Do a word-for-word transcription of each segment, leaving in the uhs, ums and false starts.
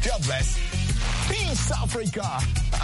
God bless. Peace Africa.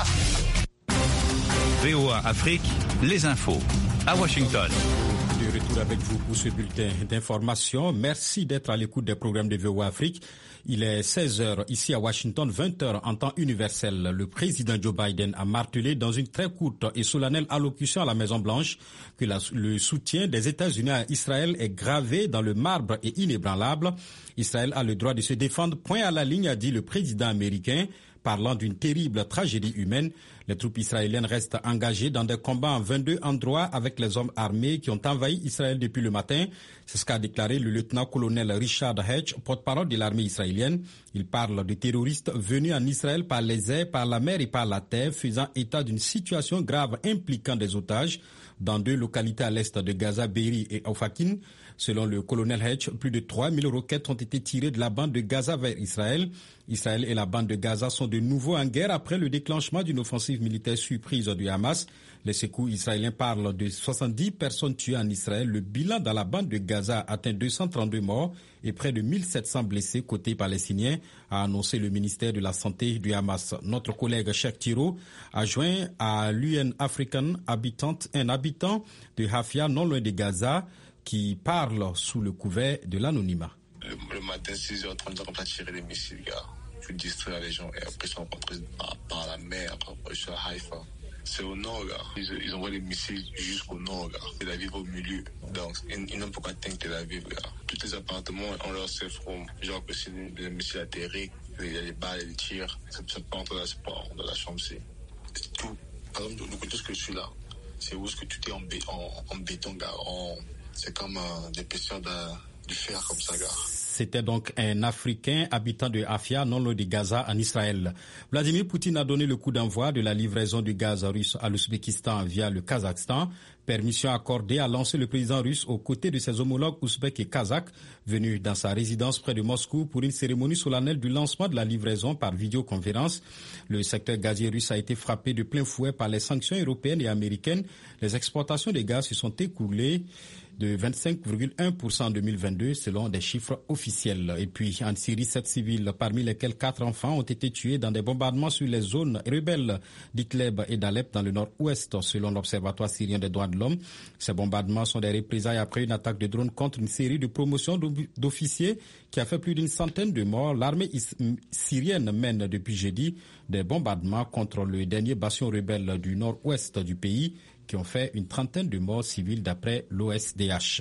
V O A Afrique, les infos à Washington. De retour avec vous pour ce bulletin d'information. Merci d'être à l'écoute des programmes de V O A Afrique. Il est seize heures ici à Washington, vingt heures en temps universel. Le président Joe Biden a martelé dans une très courte et solennelle allocution à la Maison-Blanche que la, le soutien des États-Unis à Israël est gravé dans le marbre et inébranlable. Israël a le droit de se défendre, point à la ligne, a dit le président américain. Parlant d'une terrible tragédie humaine, les troupes israéliennes restent engagées dans des combats en vingt-deux endroits avec les hommes armés qui ont envahi Israël depuis le matin. C'est ce qu'a déclaré le lieutenant-colonel Richard Hedge, porte-parole de l'armée israélienne. Il parle de terroristes venus en Israël par les airs, par la mer et par la terre, faisant état d'une situation grave impliquant des otages dans deux localités à l'est de Gaza, Be'eri et Ofakim. Selon le colonel Hedge, plus de trois mille roquettes ont été tirées de la bande de Gaza vers Israël. Israël et la bande de Gaza sont de nouveau en guerre après le déclenchement d'une offensive militaire surprise du Hamas. Les secours israéliens parlent de soixante-dix personnes tuées en Israël. Le bilan dans la bande de Gaza atteint deux cent trente-deux morts et près de mille sept cents blessés côté palestinien, a annoncé le ministère de la Santé du Hamas. Notre collègue Cheikh Tiro a joint à l'U N African Habitant, un habitant de Hafia, non loin de Gaza, qui parle sous le couvert de l'anonymat. Le, le matin, six heures trente, on va tirer des missiles, gars. Pour distraire les gens. Et après, ils sont rentrés par, par la mer, après, sur Haïfa. C'est au nord, gars. Ils, ils envoient des missiles jusqu'au nord, gars. Tel Aviv au milieu. Donc, ils, ils n'ont pas atteindre Tel Aviv, gars. Tous les appartements, on leur safe room. Genre que c'est des missiles atterrés, il y a les balles et les tirs. Ça ne peut pas entrer dans la chambre, c'est tout. Par exemple, de côté, ce que je suis là, c'est où est-ce que tout est en, bé, en, en béton, gars. En, c'est comme euh, des pêcheurs de, du fer, comme ça, gars. C'était donc un Africain habitant de Hafia, non loin de Gaza, en Israël. Vladimir Poutine a donné le coup d'envoi de la livraison du gaz russe à l'Ouzbékistan via le Kazakhstan. Permission accordée à lancer le président russe aux côtés de ses homologues ouzbeks et kazakhs venus dans sa résidence près de Moscou pour une cérémonie solennelle du lancement de la livraison par vidéoconférence. Le secteur gazier russe a été frappé de plein fouet par les sanctions européennes et américaines. Les exportations de gaz se sont écoulées de vingt-cinq virgule un pour cent en deux mille vingt-deux selon des chiffres officiels. Et puis en Syrie, sept civils, parmi lesquels quatre enfants, ont été tués dans des bombardements sur les zones rebelles d'Idlib et d'Alep dans le nord-ouest, selon l'Observatoire syrien des droits de l'homme. Ces bombardements sont des représailles après une attaque de drone contre une série de promotions d'officiers qui a fait plus d'une centaine de morts. L'armée syrienne mène depuis jeudi des bombardements contre le dernier bastion rebelle du nord-ouest du pays, qui ont fait une trentaine de morts civiles d'après l'O S D H.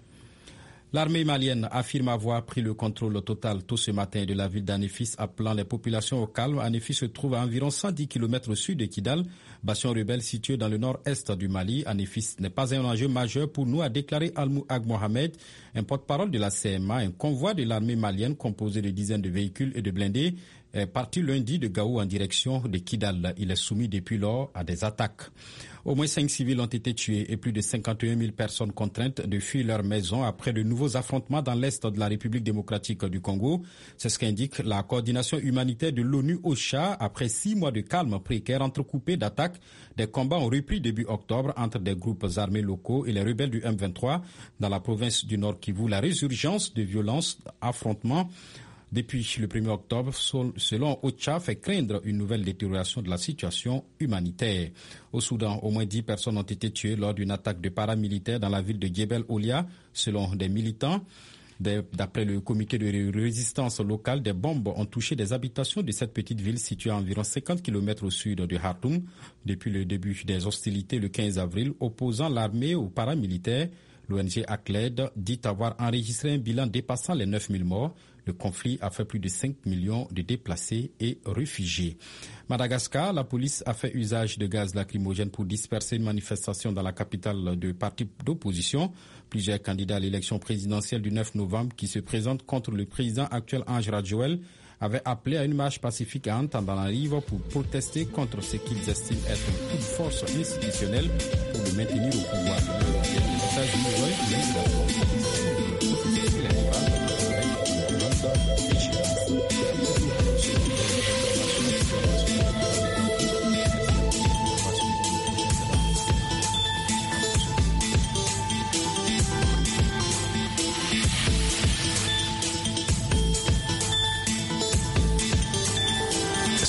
L'armée malienne affirme avoir pris le contrôle total tôt ce matin de la ville d'Anefis, appelant les populations au calme. Anefis se trouve à environ cent dix kilomètres au sud de Kidal, bastion rebelle situé dans le nord-est du Mali. Anefis n'est pas un enjeu majeur pour nous, a déclaré Al-Mouhag Mohamed, un porte-parole de la C M A. Un convoi de l'armée malienne composé de dizaines de véhicules et de blindés est parti lundi de Gao en direction de Kidal. Il est soumis depuis lors à des attaques. Au moins cinq civils ont été tués et plus de cinquante et un mille personnes contraintes de fuir leur maison après de nouveaux affrontements dans l'est de la République démocratique du Congo. C'est ce qu'indique la coordination humanitaire de l'ONU OCHA. Après six mois de calme précaire entrecoupé d'attaques, des combats ont repris début octobre entre des groupes armés locaux et les rebelles du M vingt-trois dans la province du Nord Kivu. La résurgence de violences, affrontements depuis le premier octobre, selon OCHA, fait craindre une nouvelle détérioration de la situation humanitaire. Au Soudan, au moins dix personnes ont été tuées lors d'une attaque de paramilitaires dans la ville de Djebel Olia, selon des militants. D'après le comité de résistance locale, des bombes ont touché des habitations de cette petite ville située à environ cinquante kilomètres au sud de Khartoum. Depuis le début des hostilités le quinze avril, opposant l'armée aux paramilitaires, l'O N G ACLED dit avoir enregistré un bilan dépassant les neuf mille morts. Le conflit a fait plus de cinq millions de déplacés et réfugiés. Madagascar, la police a fait usage de gaz lacrymogène pour disperser une manifestation dans la capitale de partis d'opposition. Plusieurs candidats à l'élection présidentielle du neuf novembre qui se présentent contre le président actuel Ange Radjoel avaient appelé à une marche pacifique à Antananarivo pour protester contre ce qu'ils estiment être une toute force institutionnelle pour le maintenir au pouvoir.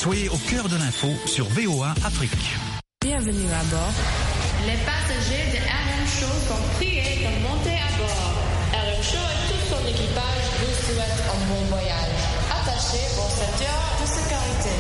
Soyez au cœur de l'info sur V O A Afrique. Bienvenue à bord. Les passagers de R M Show sont priés de monter à bord. R M Show et tout son équipage vous souhaitent un bon voyage. Attachez vos ceintures de sécurité.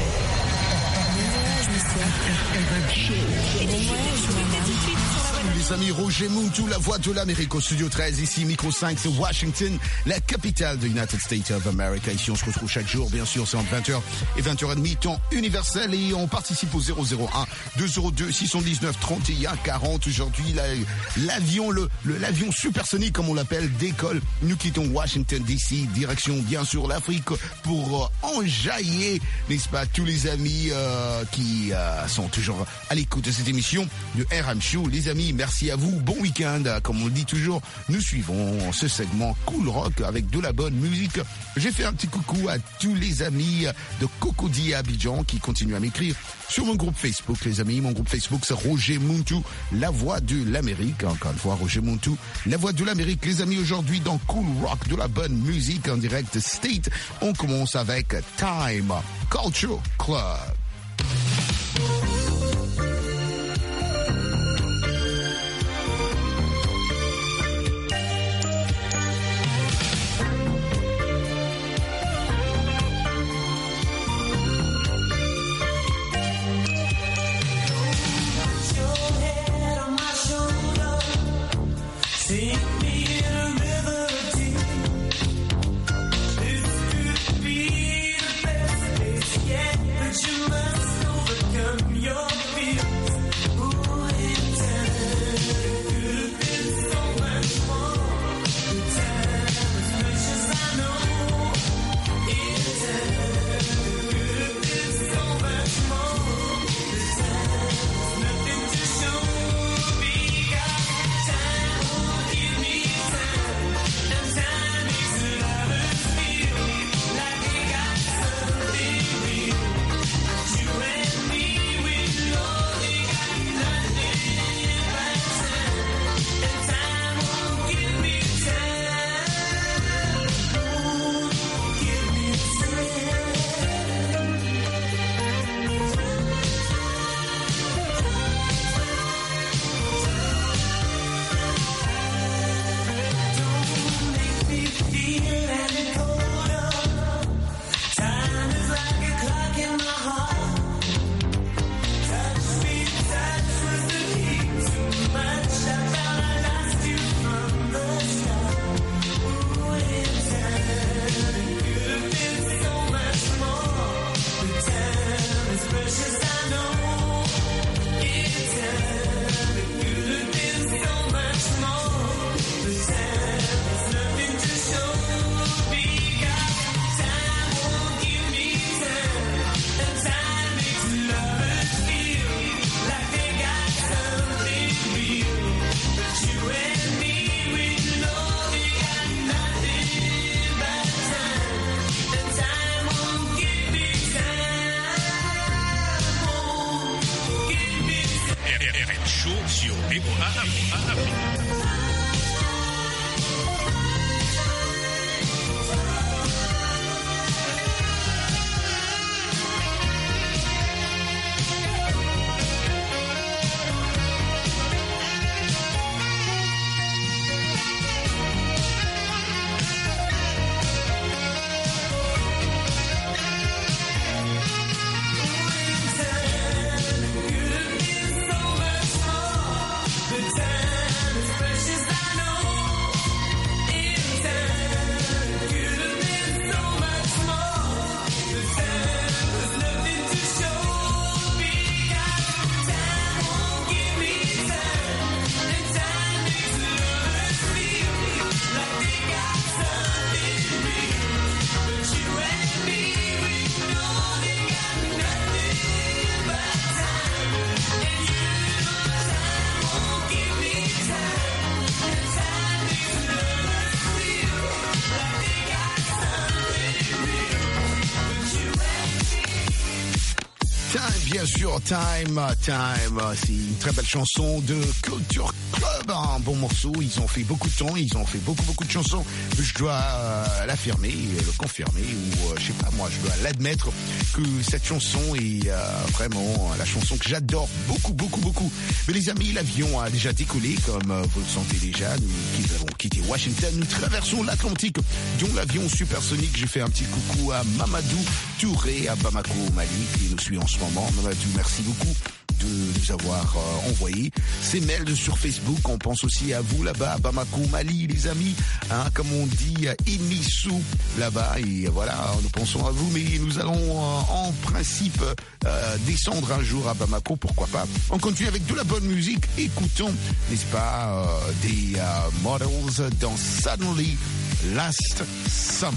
Les amis, Roger Muntu, la voix de l'Amérique au studio treize, ici micro cinq, c'est Washington, la capitale de United States of America. Ici on se retrouve chaque jour, bien sûr, c'est entre vingt heures et vingt heures trente, temps universel, et on participe au zéro zéro un deux zéro deux six cent dix-neuf trente et un quarante. Aujourd'hui, la, l'avion, le, le, l'avion supersonique, comme on l'appelle, décolle. Nous quittons Washington D C, direction bien sûr l'Afrique, pour euh, enjailler, n'est-ce pas, tous les amis euh, qui euh, sont toujours à l'écoute de cette émission de R M Show. Les amis, merci à vous, bon week-end. Comme on le dit toujours, nous suivons ce segment Cool Rock avec de la bonne musique. J'ai fait un petit coucou à tous les amis de Cocody à Abidjan qui continuent à m'écrire sur mon groupe Facebook, les amis. Mon groupe Facebook, c'est Roger Muntu, la voix de l'Amérique. Encore une fois, Roger Muntu, la voix de l'Amérique. Les amis, aujourd'hui, dans Cool Rock, de la bonne musique en direct State, on commence avec Time Culture Club. Precious Time, bien sûr, Time, Time, c'est une très belle chanson de Culture Club, un bon morceau, ils ont fait beaucoup de temps, ils ont fait beaucoup beaucoup de chansons, je dois euh, l'affirmer, le confirmer, ou euh, je sais pas moi, je dois l'admettre que cette chanson est euh, vraiment la chanson que j'adore beaucoup beaucoup beaucoup. Mais les amis, l'avion a déjà décollé, comme euh, vous le sentez déjà, nous qui avons quitté Washington, nous traversons l'Atlantique, dont l'avion supersonique. J'ai fait un petit coucou à Mamadou Touré à Bamako au Mali, qui nous suit en ce moment. Mamadou, merci beaucoup de nous avoir euh, envoyé ces mails sur Facebook. On pense aussi à vous là-bas à Bamako, Mali, les amis, hein, comme on dit, Inissou là-bas, et voilà, nous pensons à vous, mais nous allons euh, en principe euh, descendre un jour à Bamako, pourquoi pas. On continue avec de la bonne musique, écoutons, n'est-ce pas, euh, des euh, Models dans Suddenly Last Summer.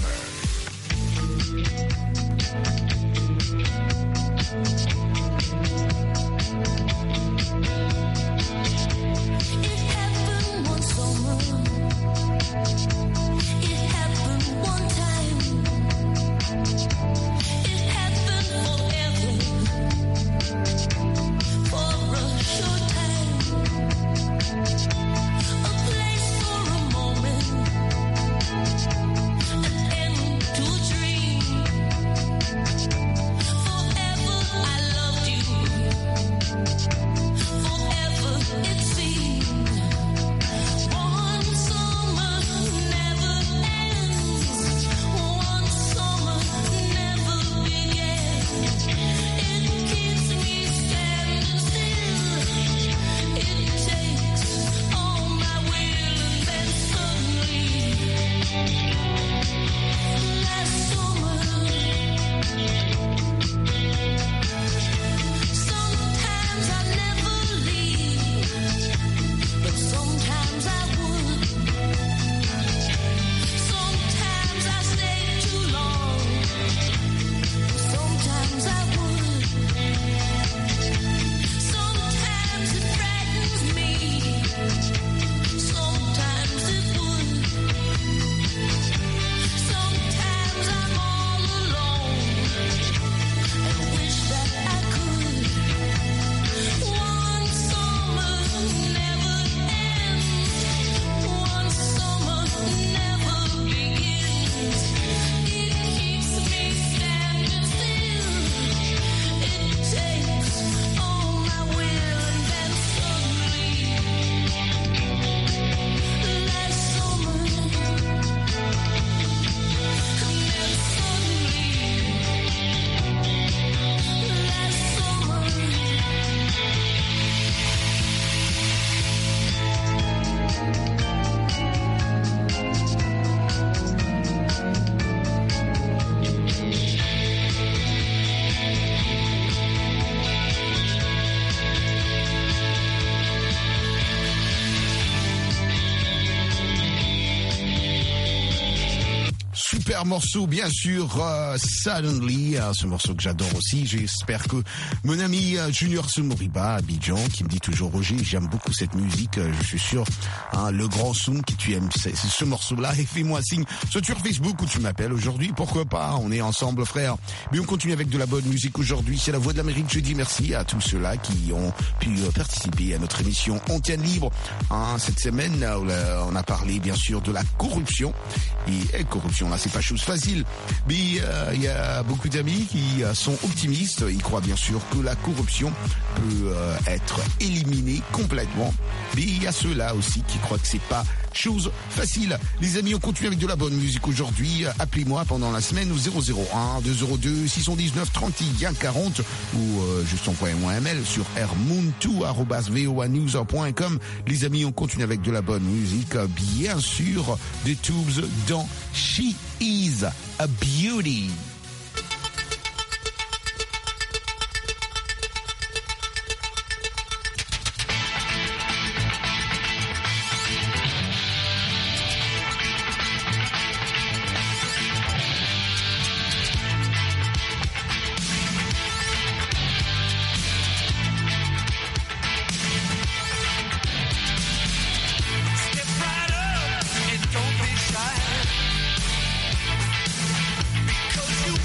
Super morceau, bien sûr, uh, Suddenly, uh, ce morceau que j'adore aussi. J'espère que mon ami uh, Junior Soumoriba, Abidjan, qui me dit toujours Roger, j'aime beaucoup cette musique, uh, je suis sûr, hein, le grand Soum, qui tu aimes c'est, c'est ce morceau-là, et fais-moi signe, soit sur Facebook où tu m'appelles aujourd'hui, pourquoi pas, on est ensemble frère. Mais on continue avec de la bonne musique aujourd'hui, c'est la Voix de l'Amérique. Je dis merci à tous ceux-là qui ont pu uh, participer à notre émission Antenne Libre. Hein, cette semaine, uh, on a parlé bien sûr de la corruption, et, et corruption là c'est pas chose facile, mais il euh, y a beaucoup d'amis qui euh, sont optimistes, ils croient bien sûr que la corruption peut euh, être éliminée complètement, mais il y a ceux-là aussi qui croient que c'est pas chose facile. Les amis, on continue avec de la bonne musique aujourd'hui. Appelez-moi pendant la semaine au zéro zéro un deux zéro deux six un neuf trente et un quarante ou euh, juste envoyez-moi un mail sur r moon two arobase voa news point com. Les amis, on continue avec de la bonne musique, bien sûr, des Tubes dans She Is a Beauty. Don't be shy, because you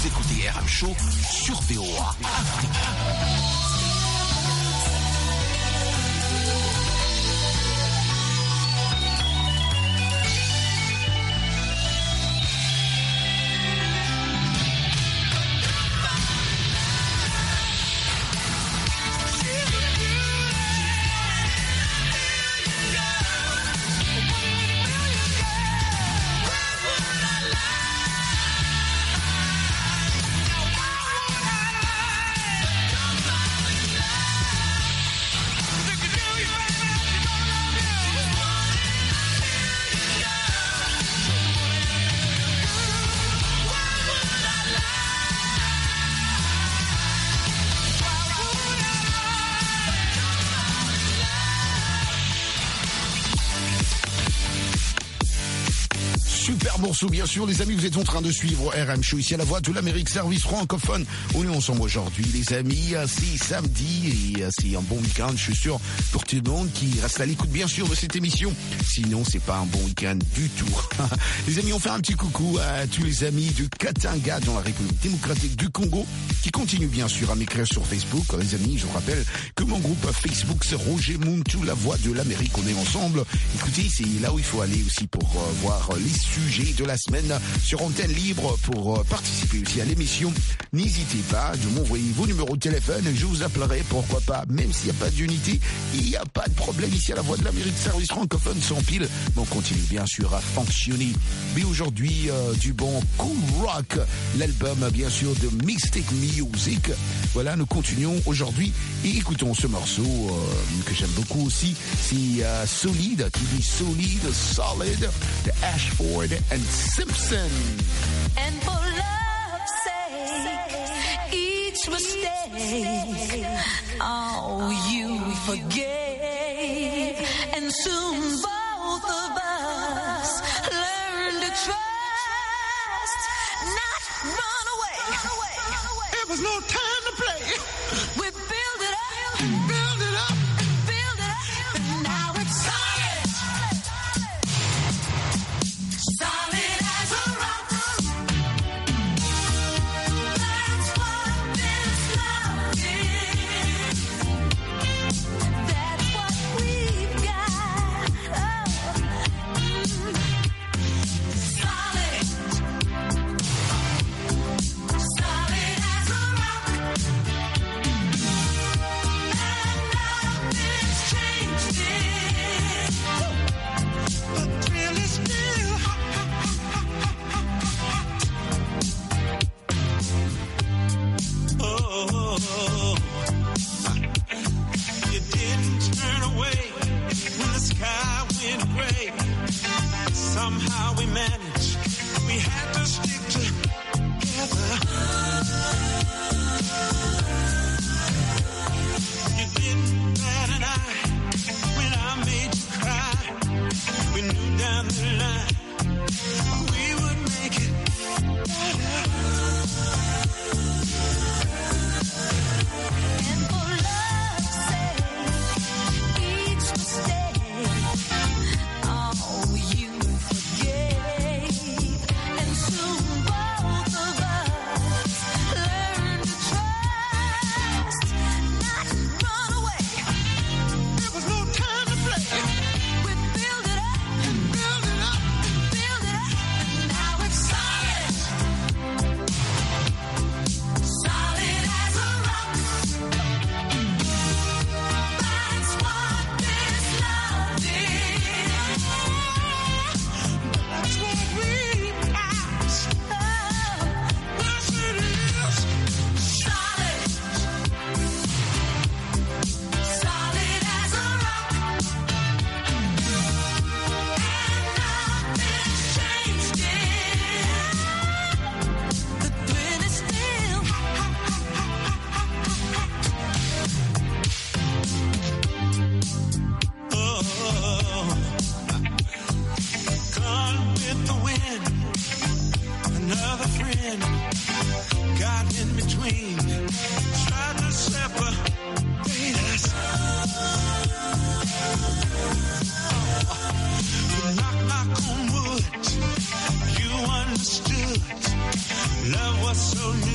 écoutez R M Show sur V O A Afrique. Morceau, bien sûr, les amis, vous êtes en train de suivre R M Show ici à la Voix de l'Amérique, service francophone. On est ensemble aujourd'hui, les amis. C'est samedi et c'est un bon week-end, je suis sûr, pour tout le monde qui reste à l'écoute, bien sûr, de cette émission. Sinon, c'est pas un bon week-end du tout. Les amis, on fait un petit coucou à tous les amis de Katanga, dans la République démocratique du Congo, qui continuent, bien sûr, à m'écrire sur Facebook. Les amis, je vous rappelle que mon groupe Facebook, c'est Roger Muntu, la Voix de l'Amérique. On est ensemble. Écoutez, c'est là où il faut aller aussi pour euh, voir les sujets de la semaine sur antenne libre pour participer aussi à l'émission. N'hésitez pas de m'envoyer vos numéros de téléphone, je vous appellerai, pourquoi pas, même s'il n'y a pas d'unité, il n'y a pas de problème ici à la Voix de l'Amérique, service francophone sans pile, mais on continue bien sûr à fonctionner. Mais aujourd'hui, euh, du bon Cool Rock, l'album bien sûr de Mystic Music. Voilà, nous continuons aujourd'hui et écoutons ce morceau euh, que j'aime beaucoup aussi, c'est euh, Solid, qui dit Solid, Solid, de Ashford and Simpson. And for love's sake, each mistake, oh, you forgave. And soon both of us learn to trust, not run away. It was no time to play. We build it up, build it up, build it up, and now it's solid. Solid as a rock. That's what this love is. That's what we've got. Oh. Mm. Solid. Solid as a rock. And nothing's changed it. The thrill is still hot, hot, hot, hot, hot, hot. Oh, you didn't turn away when the sky went gray. Somehow we managed, we had to stick together. You didn't bat an eye when I made you cry. We knew down the line we would make it better. And for love's sake, each mistake, oh, you forgave. And soon both of us learn to trust, not run away. There was no time to play. We build it up, build it up, build it up, and now it's solid. Solid as a rock. That's what this love is. That's what we got. Oh, Yes, it is. solid. Solid as a rock. And nothing's changed it. The thrill is still Oh, gone with the wind. Another friend got in between, tried to separate us. Oh, knock, knock on wood. You understood. Love was so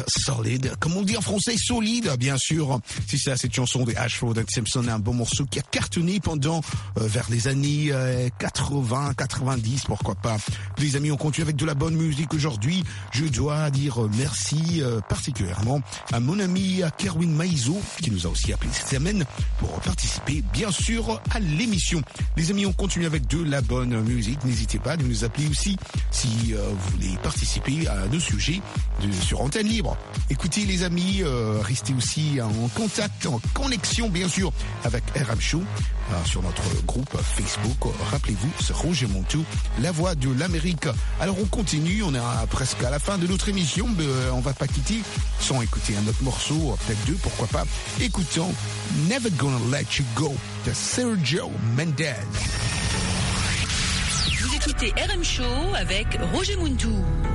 solid. Comme on dit en français, solide, bien sûr. Si c'est cette chanson de Ashford and Simpson, un bon morceau qui a cartonné pendant, euh, vers les années euh, quatre-vingts, quatre-vingt-dix, pourquoi pas. Les amis, on continue avec de la bonne musique aujourd'hui. Je dois dire merci euh, particulièrement à mon ami Kerwin Maizo, qui nous a aussi appelé cette semaine pour participer, bien sûr, à l'émission. Les amis, on continue avec de la bonne musique. N'hésitez pas de nous appeler aussi si euh, vous voulez participer à nos sujets de, sur Antenne Libre. Écoutez les amis, euh, restez aussi en contact, en connexion bien sûr avec R M Show euh, sur notre groupe Facebook. Rappelez-vous, c'est Roger Montou, la voix de l'Amérique. Alors on continue, on est presque à la fin de notre émission, mais euh, on va pas quitter sans écouter un autre morceau, peut-être deux, pourquoi pas. Écoutons Never Gonna Let You Go de Sergio Mendes. Vous écoutez R M Show avec Roger Montou.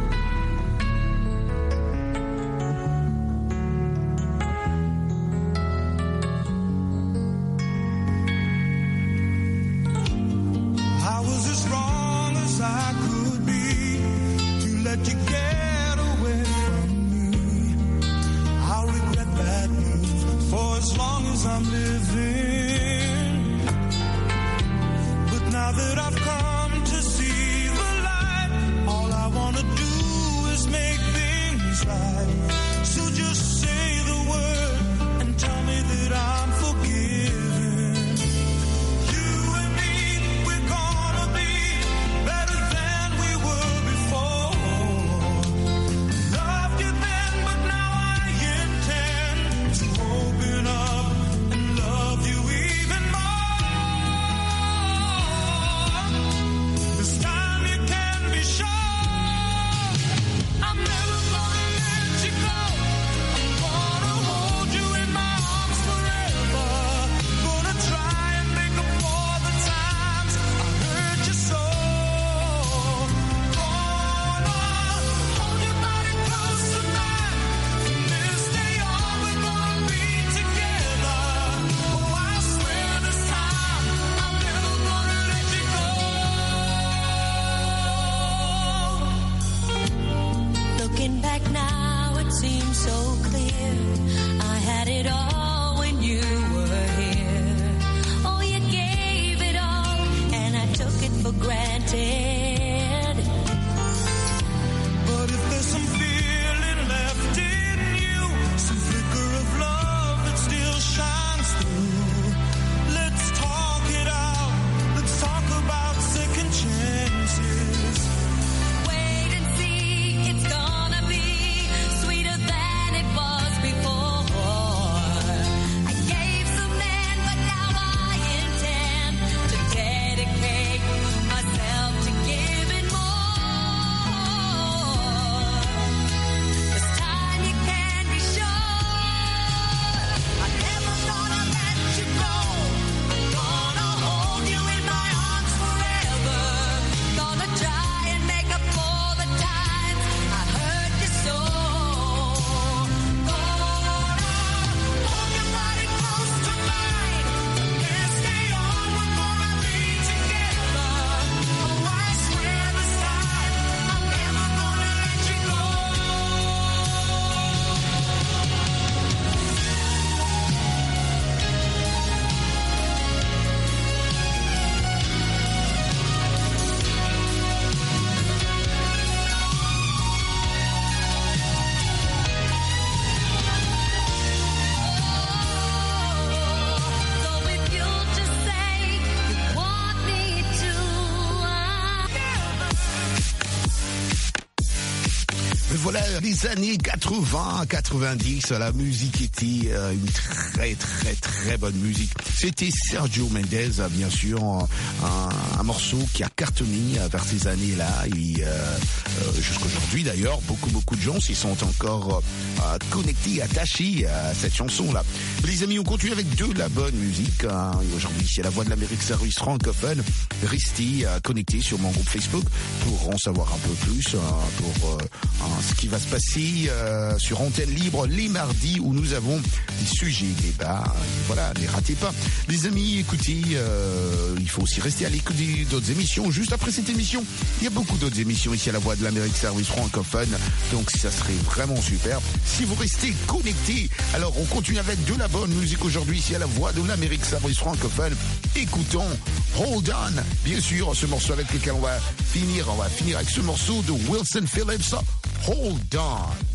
I was as wrong as I could be to let you get away from me. I'll regret that move for as long as I'm living. But now that I've come to see the light, all I wanna do is make things right. So just say the word and tell me that I'm forgiven. You and me, we're gonna be better than we were before. Loved you then, but now I intend to open up and love you even more. This time you can be sure I'm never gonna let you go. I'm gonna hold you in my arms forever. Gonna try and make up for the times I hurt you so. Gonna hold your body close to mine. From this day on, we're gonna be together. Oh, I swear this time I'm never gonna let you go. Looking back now, it seems so clear. I had it all when you were here. Oh, you gave it all, and I took it for granted. But if there's some feeling left in you, some flicker of love that still shines through, let's talk it out. Let's talk about second chances. Wait and see, it's gonna be sweeter than it was before. I gave some then, but now I intend to dedicate myself to giving more. This time you can be sure I'm never gonna let you go. I'm gonna hold you in my arms forever. Gonna try and make up for the times I hurt you so. Gonna hold your body close to mine. From this day on, we're gonna be together. Oh, I swear this time I'm never gonna let you go. So if you'll just say you want me to, Mais voilà, les années quatre-vingts, quatre-vingt-dix, la musique était euh, une très très très bonne musique. C'était Sergio Mendes, bien sûr, un, un morceau qui a cartonné vers ces années-là et euh, euh, jusqu'aujourd'hui d'ailleurs, beaucoup beaucoup de gens s'y sont encore euh, connectés, attachés à cette chanson-là. Les amis, on continue avec de la bonne musique. Hein. Aujourd'hui, c'est la voix de l'Amérique service francophone. Restez euh, connectés sur mon groupe Facebook pour en savoir un peu plus, euh, pour euh, ce qui va se passer euh, sur Antenne Libre les mardis où nous avons des sujets, des débats. Voilà, ne ratez pas. Les amis, écoutez, euh, il faut aussi rester à l'écoute d'autres émissions. Juste après cette émission, il y a beaucoup d'autres émissions ici à la Voix de l'Amérique, service francophone. Donc ça serait vraiment super si vous restez connectés. Alors on continue avec de la bonne musique aujourd'hui ici à la Voix de l'Amérique, service francophone. Écoutons Hold On, bien sûr, ce morceau avec lequel on va finir. On va finir avec ce morceau de Wilson Phillips, Hold On.